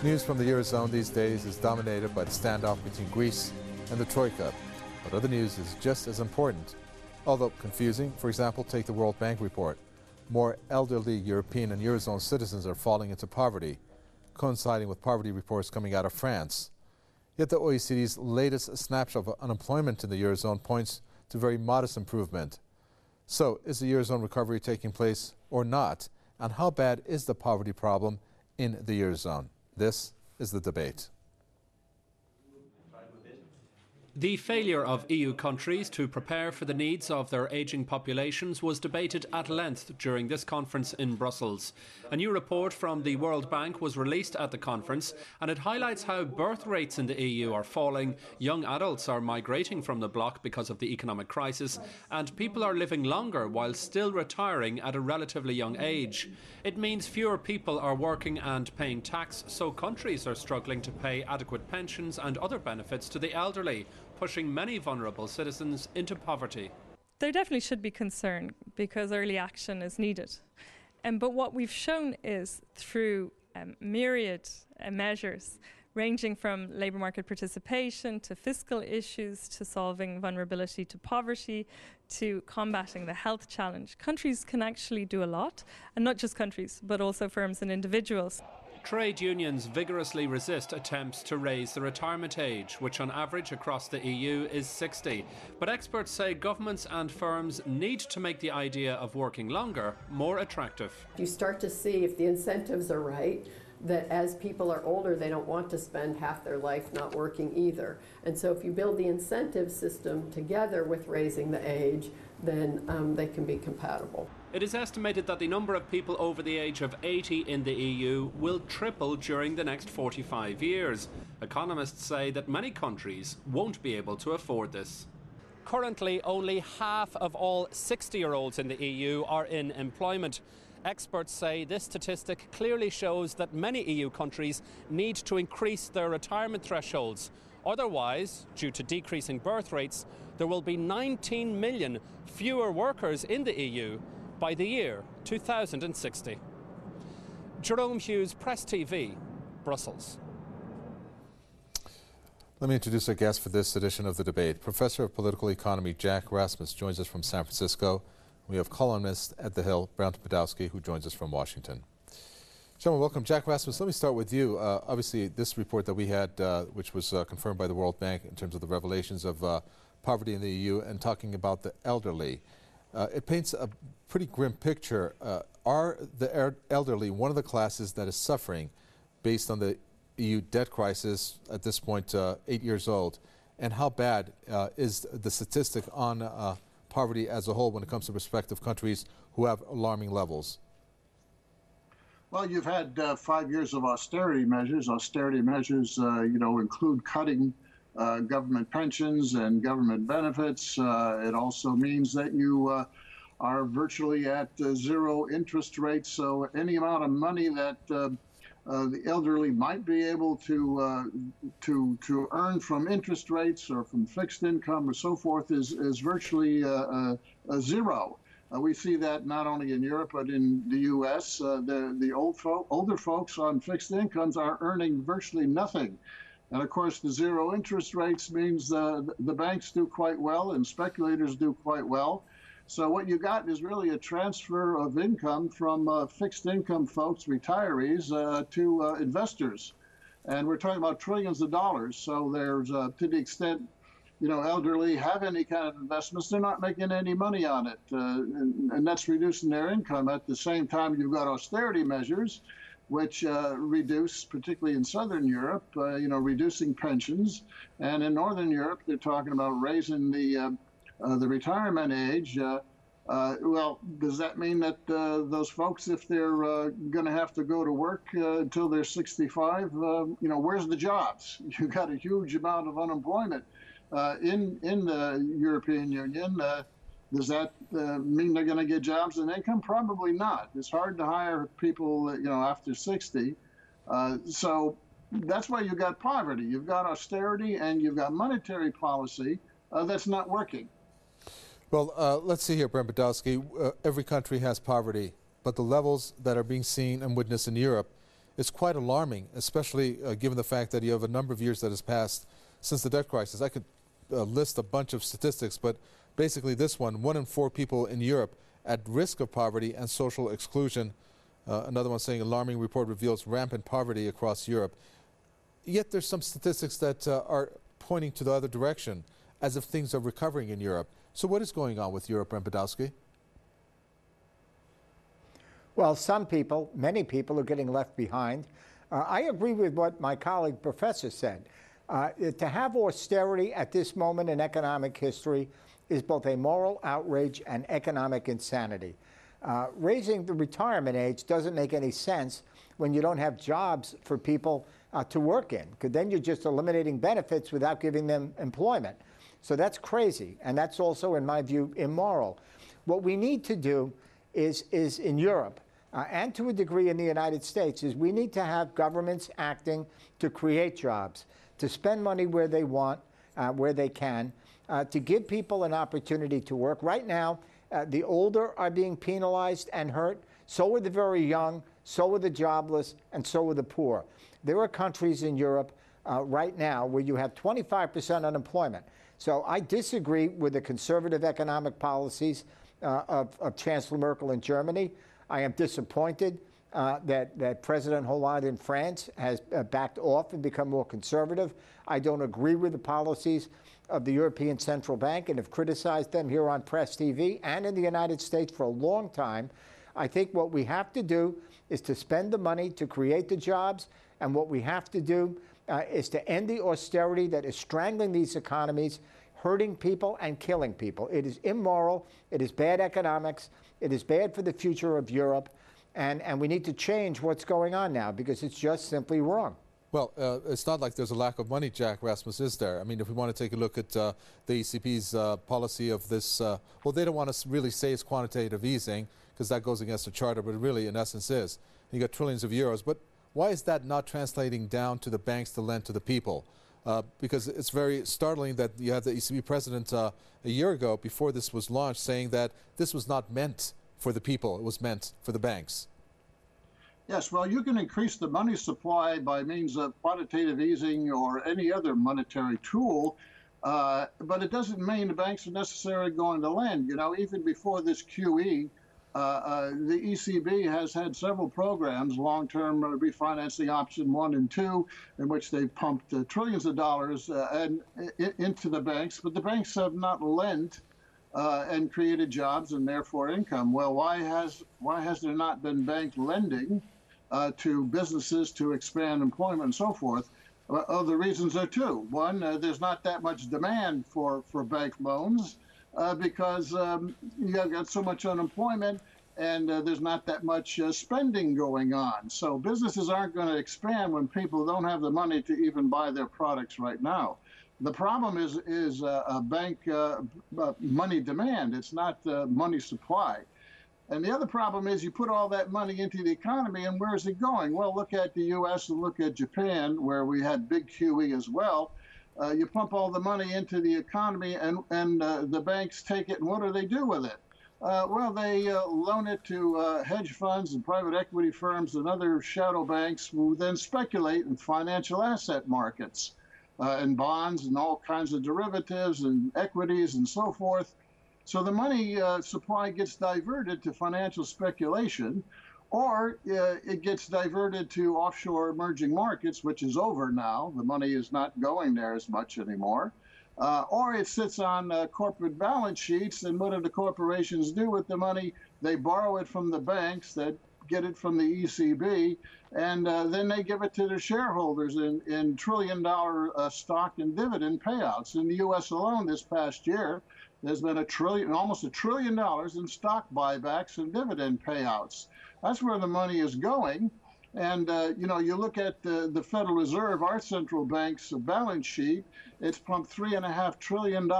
News from the Eurozone these days is dominated by the standoff between Greece and the Troika. But other news is just as important. Although confusing, for example, take the World Bank report. More elderly European and Eurozone citizens are falling into poverty, coinciding with poverty reports coming out of France. Yet the OECD's latest snapshot of unemployment in the Eurozone points to very modest improvement. So, is the Eurozone recovery taking place or not? And how bad is the poverty problem in the Eurozone? This is the debate. The failure of EU countries to prepare for the needs of their ageing populations was debated at length during this conference in Brussels. A new report from the World Bank was released at the conference, and it highlights how birth rates in the EU are falling, young adults are migrating from the bloc because of the economic crisis, and people are living longer while still retiring at a relatively young age. It means fewer people are working and paying tax, so countries are struggling to pay adequate pensions and other benefits to the elderly, pushing many vulnerable citizens into poverty. There definitely should be concern because early action is needed. But what we've shown is through myriad measures ranging from labour market participation to fiscal issues to solving vulnerability to poverty to combating the health challenge, countries can actually do a lot, and not just countries but also firms and individuals. Trade unions vigorously resist attempts to raise the retirement age, which on average across the EU is 60. But experts say governments and firms need to make the idea of working longer more attractive. You start to see if the incentives are right, that as people are older, they don't want to spend half their life not working either. And so if you build the incentive system together with raising the age, then they can be compatible. It is estimated that the number of people over the age of 80 in the EU will triple during the next 45 years. Economists say that many countries won't be able to afford this. Currently, only half of all 60-year-olds in the EU are in employment. Experts say this statistic clearly shows that many EU countries need to increase their retirement thresholds. Otherwise, due to decreasing birth rates, there will be 19 million fewer workers in the EU by the year 2060. Jerome Hughes, Press TV, Brussels. Let me introduce our guest for this edition of the debate. Professor of Political Economy Jack Rasmus joins us from San Francisco. We have columnist at The Hill, Brent Podolsky, who joins us from Washington. Gentlemen, welcome. Jack Rasmus, let me start with you. Obviously, this report that we had, which was confirmed by the World Bank in terms of the revelations of poverty in the EU and talking about the elderly, it paints a pretty grim picture. Are the elderly one of the classes that is suffering based on the EU debt crisis at this point, 8 years old? And how bad is the statistic on poverty as a whole when it comes to respective countries who have alarming levels? Well, you've had 5 years of austerity measures. Austerity measures, include cutting government pensions and government benefits. It also means that you are virtually at zero interest rates. So any amount of money that the elderly might be able to earn from interest rates or from fixed income or so forth is virtually a zero. We see that not only in Europe but in the U.S. The older folks on fixed incomes are earning virtually nothing. And of course, the zero interest rates means the banks do quite well and speculators do quite well. So what you got is really a transfer of income from fixed income folks, retirees, to investors. And we're talking about trillions of dollars. So there's, to the extent, elderly have any kind of investments, they're not making any money on it. And that's reducing their income. At the same time, you've got austerity measures, which reduce, particularly in Southern Europe, reducing pensions. And in Northern Europe, they're talking about raising the retirement age. Well, does that mean that those folks, if they're going to have to go to work until they're 65, where's the jobs? You've got a huge amount of unemployment in the European Union. Does that mean they're going to get jobs and income? Probably not. It's hard to hire people, after 60. So that's why you've got poverty. You've got austerity and you've got monetary policy that's not working. Well, let's see here, Brent Podolsky. Every country has poverty, but the levels that are being seen and witnessed in Europe is quite alarming, especially given the fact that you have a number of years that has passed since the debt crisis. I could list a bunch of statistics, but basically this one in 4 people in Europe at risk of poverty and social exclusion. Another one saying alarming report reveals rampant poverty across Europe. Yet there's some statistics that are pointing to the other direction, as if things are recovering in Europe. So what is going on with Europe, Brent Podolsky? Well, some people, many people, are getting left behind. I agree with what my colleague professor said. To have austerity at this moment in economic history is both a moral outrage and economic insanity. Raising the retirement age doesn't make any sense when you don't have jobs for people to work in, because then you're just eliminating benefits without giving them employment. So that's crazy, and that's also, in my view, immoral. What we need to do is in Europe, and to a degree in the United States, is we need to have governments acting to create jobs, to spend money where they want, where they can, to give people an opportunity to work. Right now, the older are being penalized and hurt. So are the very young, so are the jobless, and so are the poor. There are countries in Europe right now where you have 25% unemployment. So I disagree with the conservative economic policies of Chancellor Merkel in Germany. I am disappointed that President Hollande in France has backed off and become more conservative. I don't agree with the policies of the European Central Bank and have criticized them here on Press TV and in the United States for a long time. I think what we have to do is to spend the money to create the jobs, and what we have to do is to end the austerity that is strangling these economies, hurting people and killing people. It is immoral. It is bad economics. It is bad for the future of Europe. And we need to change what's going on now, because it's just simply wrong. Well, it's not like there's a lack of money, Jack Rasmus, is there? I mean, if we want to take a look at the ECB's policy of this, well, they don't want to really say it's quantitative easing, because that goes against the charter, but it really, in essence, is. You got trillions of euros. But why is that not translating down to the banks to lend to the people? Because it's very startling that you had the ECB president a year ago, before this was launched, saying that this was not meant for the people. It was meant for the banks. Yes, well, you can increase the money supply by means of quantitative easing or any other monetary tool, but it doesn't mean the banks are necessarily going to lend. You know, even before this QE, the ECB has had several programs, long-term refinancing option 1 and 2, in which they've pumped trillions of dollars into the banks, but the banks have not lent and created jobs and therefore income. Well, why has there not been bank lending to businesses to expand employment and so forth? Well, the reasons are 2. One, there's not that much demand for bank loans because you have got so much unemployment and there's not that much spending going on. So businesses aren't going to expand when people don't have the money to even buy their products right now. The problem is bank money demand. It's not money supply. And the other problem is you put all that money into the economy, and where is it going? Well, look at the U.S. and look at Japan, where we had big QE as well. You pump all the money into the economy, and the banks take it, and what do they do with it? Well, they loan it to hedge funds and private equity firms and other shadow banks who then speculate in financial asset markets. And bonds and all kinds of derivatives and equities and so forth. So the money supply gets diverted to financial speculation, or it gets diverted to offshore emerging markets, which is over now. The money is not going there as much anymore. Or it sits on corporate balance sheets, and what do the corporations do with the money? They borrow it from the banks that get it from the ECB, and then they give it to their shareholders in trillion-dollar stock and dividend payouts. In the U.S. alone this past year, there's been almost $1 trillion in stock buybacks and dividend payouts. That's where the money is going. And, you know, you look at the Federal Reserve, our central bank's balance sheet, it's pumped $3.5 trillion in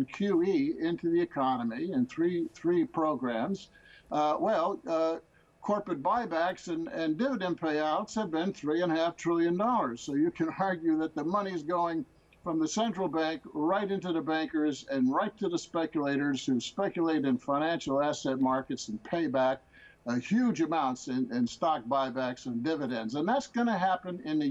QE into the economy in three programs. Corporate buybacks and dividend payouts have been $3.5 trillion. So you can argue that the money is going from the central bank right into the bankers and right to the speculators who speculate in financial asset markets and pay back huge amounts in stock buybacks and dividends. And that's going to happen in the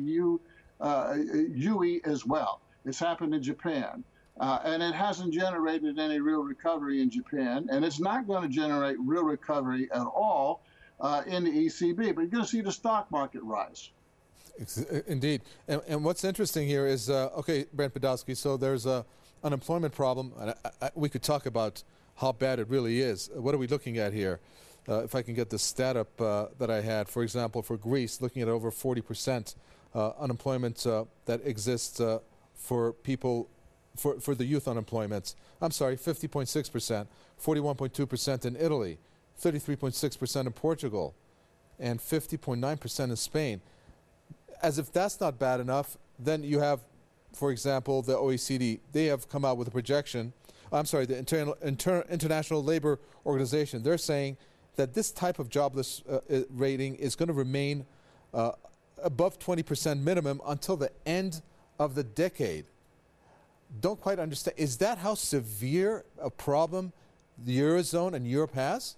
UE as well. It's happened in Japan. And it hasn't generated any real recovery in Japan, and it's not going to generate real recovery at all in the ECB. But you're going to see the stock market rise. Indeed. And what's interesting here is, okay, Brent Podolsky, so there's a unemployment problem. And we could talk about how bad it really is. What are we looking at here? If I can get the stat up that I had, for example, for Greece, looking at over 40% unemployment that exists for people, for the youth unemployment. I'm sorry, 50.6%, 41.2% in Italy, 33.6% in Portugal, and 50.9% in Spain. As if that's not bad enough, then you have, for example, the OECD. They have come out with a projection. I'm sorry, the International Labor Organization. They're saying that this type of jobless rating is going to remain above 20% minimum until the end of the decade. Don't quite understand. Is that how severe a problem the Eurozone and Europe has?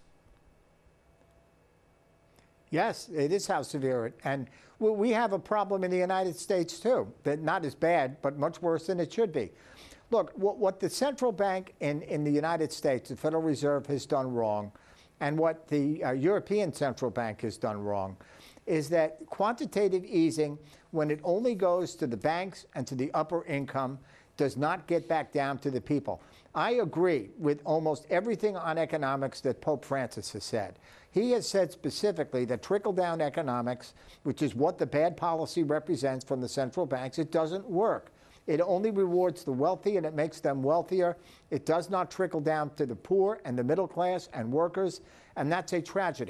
Yes, it is how severe it. And we have a problem in the United States, too, that not as bad, but much worse than it should be. Look, what the central bank in the United States, the Federal Reserve, has done wrong, and what the European Central Bank has done wrong, is that quantitative easing, when it only goes to the banks and to the upper income, does not get back down to the people. I agree with almost everything on economics that Pope Francis has said. He has said specifically that trickle-down economics, which is what the bad policy represents from the central banks, it doesn't work. It only rewards the wealthy and it makes them wealthier. It does not trickle down to the poor and the middle class and workers, and that's a tragedy.